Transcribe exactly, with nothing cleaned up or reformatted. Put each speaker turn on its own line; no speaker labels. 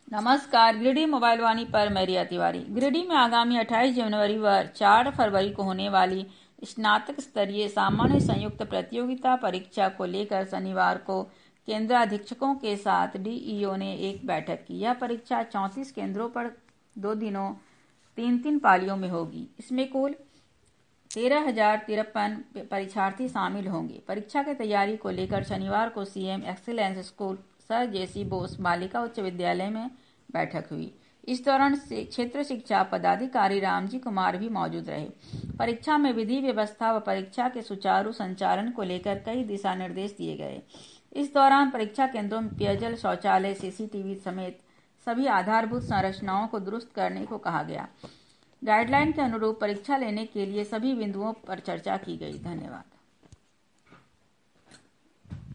नमस्कार, गिरिडीह मोबाइल वाणी पर मैं रिया तिवारी। गिरिडीह में आगामी अट्ठाईस जनवरी व चार फरवरी को होने वाली स्नातक स्तरीय सामान्य संयुक्त प्रतियोगिता परीक्षा को लेकर शनिवार को केंद्राधीक्षकों के साथ डीईओ ने एक बैठक की। यह परीक्षा चौंतीस केंद्रों पर दो दिनों तीन तीन पालियों में होगी। इसमें कुल तेरह हजार तिरपन परीक्षार्थी शामिल होंगे। परीक्षा की तैयारी को लेकर शनिवार को CM excellence school sir JC Bose बालिका उच्च विद्यालय में बैठक हुई। इस दौरान क्षेत्र शिक्षा पदाधिकारी रामजी कुमार भी मौजूद रहे। परीक्षा में विधि व्यवस्था व परीक्षा के सुचारू संचालन को लेकर कई दिशा निर्देश दिए गए। इस दौरान परीक्षा केंद्रों में पेयजल, शौचालय, सीसीटीवी समेत सभी आधारभूत संरचनाओं को दुरुस्त करने को कहा गया। गाइडलाइन के अनुरूप परीक्षा लेने के लिए सभी बिंदुओं पर चर्चा की गई। धन्यवाद।